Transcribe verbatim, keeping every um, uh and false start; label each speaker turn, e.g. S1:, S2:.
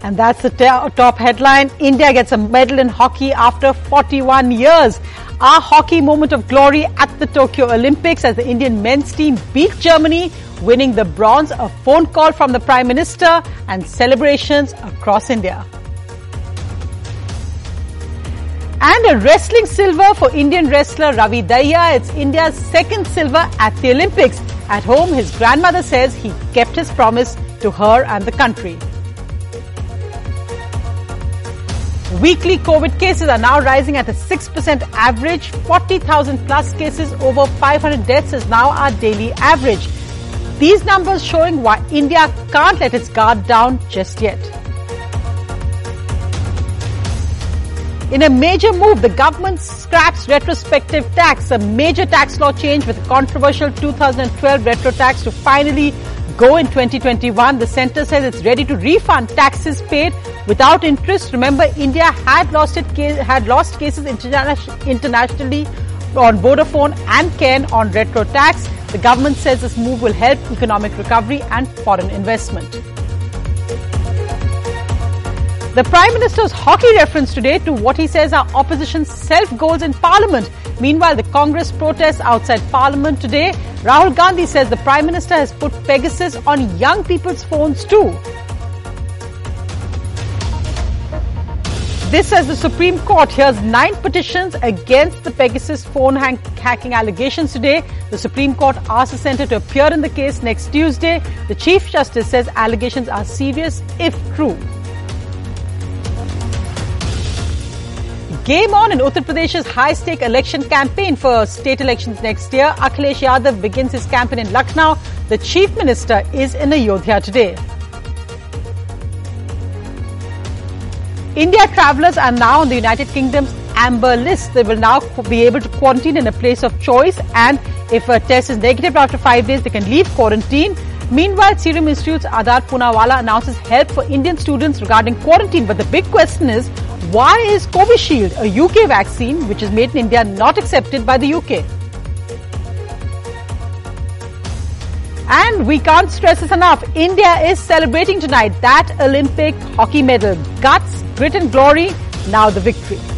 S1: And that's the top headline. India gets a medal in hockey after forty-one years. Our hockey moment of glory at the Tokyo Olympics as the Indian men's team beat Germany, winning the bronze. A phone call from the Prime Minister and celebrations across India. And a wrestling silver for Indian wrestler Ravi Dahiya. It's India's second silver at the Olympics. At home, his grandmother says he kept his promise to her and the country. Weekly COVID cases are now rising at a six percent average. forty thousand plus cases, over five hundred deaths is now our daily average. These numbers showing why India can't let its guard down just yet. In a major move, the government scraps retrospective tax, a major tax law change with a controversial two thousand twelve retro tax to finally go in twenty twenty-one. The centre says it's ready to refund taxes paid without interest. Remember, India had lost it had lost cases interna- internationally on Vodafone and Ken on retro tax. The government says this move will help economic recovery and foreign investment. The Prime Minister's hockey reference today to what he says are opposition's self-goals in Parliament. Meanwhile, the Congress protests outside Parliament today. Rahul Gandhi says the Prime Minister has put Pegasus on young people's phones too. This as the Supreme Court hears nine petitions against the Pegasus phone hang- hacking allegations today. The Supreme Court asked the centre to appear in the case next Tuesday. The Chief Justice says allegations are serious if true. Game on in Uttar Pradesh's high-stake election campaign for state elections next year. Akhilesh Yadav begins his campaign in Lucknow. The Chief Minister is in Ayodhya today. India travellers are now on the United Kingdom's amber list. They will now be able to quarantine in a place of choice, and if a test is negative after five days, they can leave quarantine. Meanwhile, Serum Institute's Adar Poonawalla announces help for Indian students regarding quarantine. But the big question is, why is Covishield, a U K vaccine which is made in India, not accepted by the U K? And we can't stress this enough. India is celebrating tonight that Olympic hockey medal. Guts, grit and glory, now the victory.